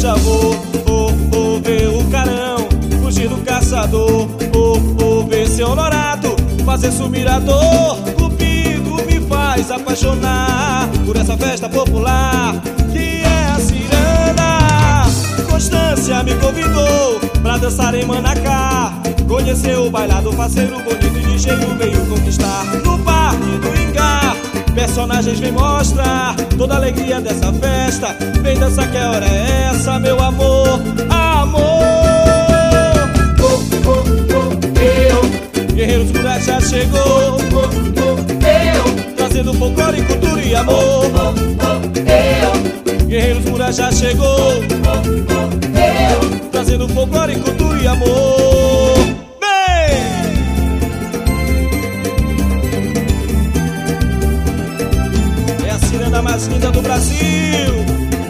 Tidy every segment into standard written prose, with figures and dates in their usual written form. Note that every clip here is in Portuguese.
já vou ver o carão, fugir do caçador, ver seu honorado, fazer sumir a dor. Cupido me faz apaixonar por essa festa popular que é a ciranda. Constância me convidou pra dançar em Manacá, conhecer o bailado, parceiro bonito e ligeiro veio conquistar. No Parque do Ingá, personagens vem mostrar toda a alegria dessa festa. Vem dançar, que hora é essa, meu amor? Amor! Guerreiros Rurais já chegou, trazendo folclore, cultura e amor. Guerreiros Rurais já chegou, trazendo folclore, cultura e amor. Vem! É a ciranda mais linda do Brasil.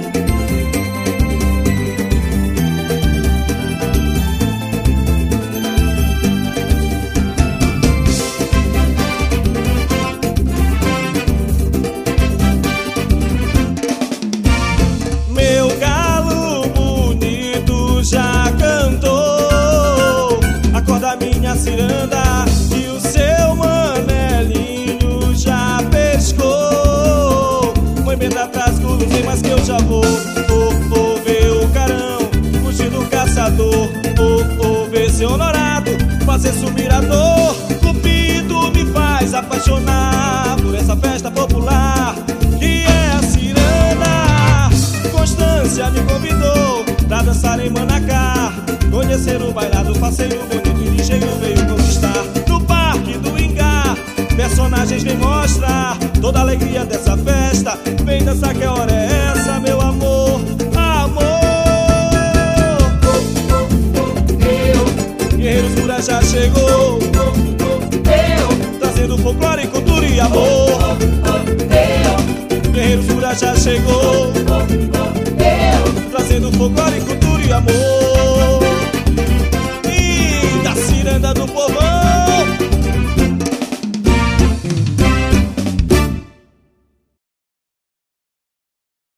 Ciranda, e o seu manelinho já pescou. Mãe, vem atrás, vem mais que eu já vou ver o carão, fugir do caçador, ver seu honorado, fazer sumir a dor. Cupido me faz apaixonar por essa festa popular que é a ciranda. Constância me convidou pra dançar em Manacá, conhecer o bailado, parceiro bonito e ligeiro veio conquistar. No Parque do Ingá, personagens vem mostrar toda a alegria dessa festa. Vem dançar, que hora é essa, meu amor? Amor! Guerreiros Rurais já chegou, trazendo folclore, cultura e amor. Guerreiros Rurais já chegou,